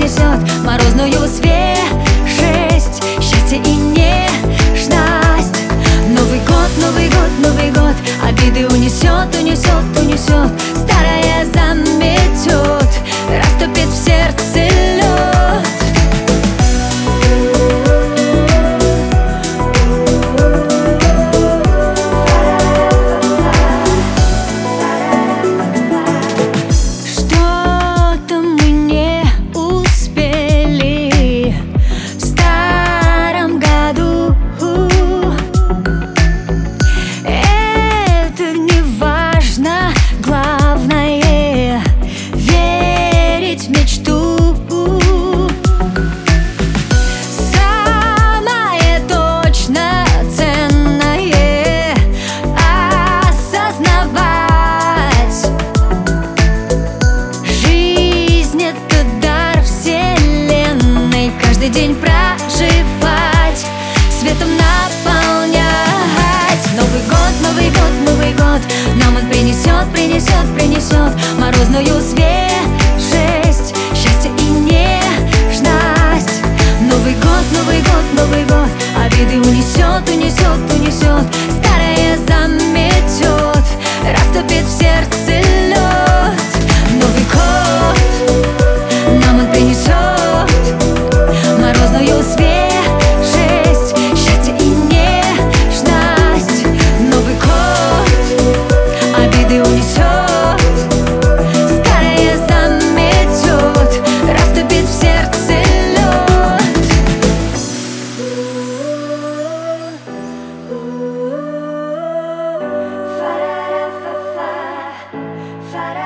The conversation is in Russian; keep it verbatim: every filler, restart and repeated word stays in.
принесет морозную свежесть, счастье и нежность. Новый год, Новый год, Новый год обиды унесет, унесет, унесет. Старое заметет, растопит в сердце лед. Что-то мы не успели в старом году. Это не важно, главное верить в мечту. Самое точно ценное осознавать: жизнь — это дар вселенной. Каждый день проживать, светом наполнять. Новый год, Новый год, Новый год нам он принесет, принесет, принесет морозную свежесть, счастье и нежность. Новый год, Новый год, Новый год обиды унесет, унесет, унесет. Старое заметет, растопит в сердце лед. Новый год нам он принесет морозную свежесть, счастье и нежность. Новый год обиды унесет, старое заметет, растопит в сердце лед. Фа-ра-ра-фа-фа, фа-ра.